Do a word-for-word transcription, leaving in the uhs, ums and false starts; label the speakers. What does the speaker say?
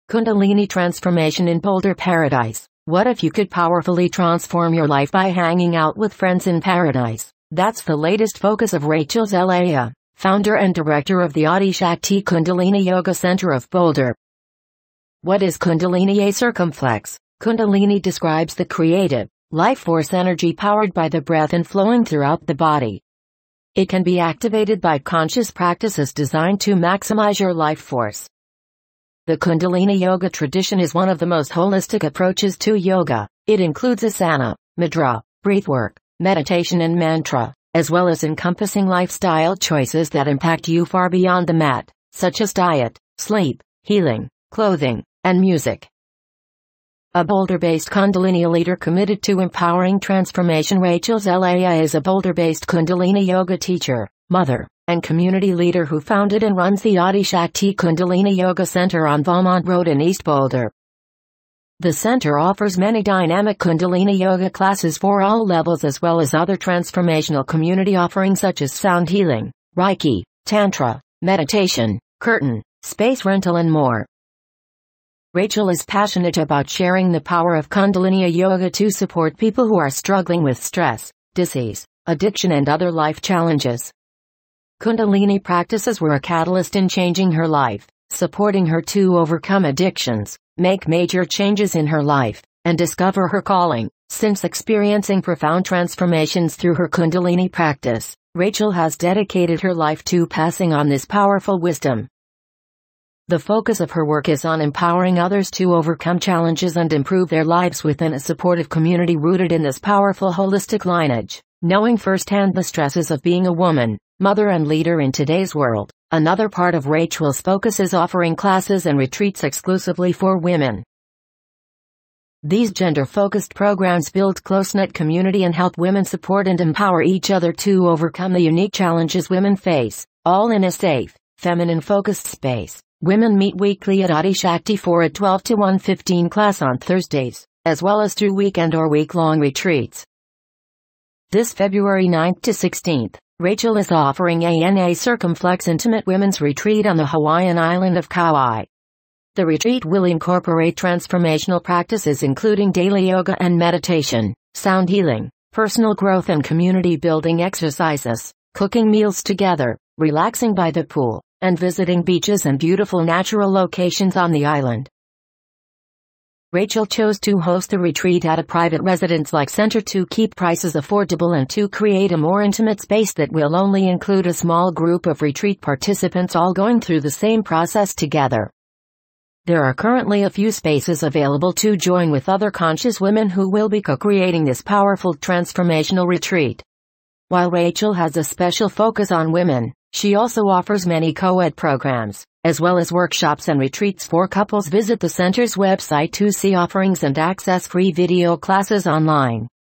Speaker 1: Kundalini transformation in Boulder Paradise. What if you could powerfully transform your life by hanging out with friends in paradise? That's the latest focus of Rachel Zelaya, founder and director of the Adi Shakti Kundalini Yoga Center of Boulder. What is Kundalini? A circumflex. Kundalini describes the creative, life force energy powered by the breath and flowing throughout the body. It can be activated by conscious practices designed to maximize your life force. The Kundalini Yoga tradition is one of the most holistic approaches to yoga. It includes asana, mudra, breathwork, meditation and mantra, as well as encompassing lifestyle choices that impact you far beyond the mat, such as diet, sleep, healing, clothing, and music. A Boulder-based Kundalini leader committed to empowering transformation, Rachel Zelaya is a Boulder-based Kundalini yoga teacher, mother, and community leader who founded and runs the Adi Shakti Kundalini Yoga Center on Valmont Road in East Boulder. The center offers many dynamic Kundalini yoga classes for all levels, as well as other transformational community offerings such as sound healing, Reiki, Tantra, meditation, curtain, space rental and more. Rachel is passionate about sharing the power of Kundalini yoga to support people who are struggling with stress, disease, addiction and other life challenges. Kundalini practices were a catalyst in changing her life, supporting her to overcome addictions, make major changes in her life, and discover her calling. Since experiencing profound transformations through her Kundalini practice, Rachel has dedicated her life to passing on this powerful wisdom. The focus of her work is on empowering others to overcome challenges and improve their lives within a supportive community rooted in this powerful holistic lineage. Knowing firsthand the stresses of being a woman, mother and leader in today's world, another part of Rachel's focus is offering classes and retreats exclusively for women. These gender-focused programs build close-knit community and help women support and empower each other to overcome the unique challenges women face, all in a safe, feminine-focused space. Women meet weekly at Adi Shakti for a twelve to one fifteen class on Thursdays, as well as through weekend or week-long retreats. This February ninth to sixteenth, Rachel is offering a N A Circumflex Intimate Women's Retreat on the Hawaiian island of Kauai. The retreat will incorporate transformational practices including daily yoga and meditation, sound healing, personal growth and community building exercises, cooking meals together, relaxing by the pool, and visiting beaches and beautiful natural locations on the island. Rachel chose to host the retreat at a private residence-like center to keep prices affordable and to create a more intimate space that will only include a small group of retreat participants all going through the same process together. There are currently a few spaces available to join with other conscious women who will be co-creating this powerful transformational retreat. While Rachel has a special focus on women, she also offers many co-ed programs, as well as workshops and retreats for couples. Visit the center's website to see offerings and access free video classes online.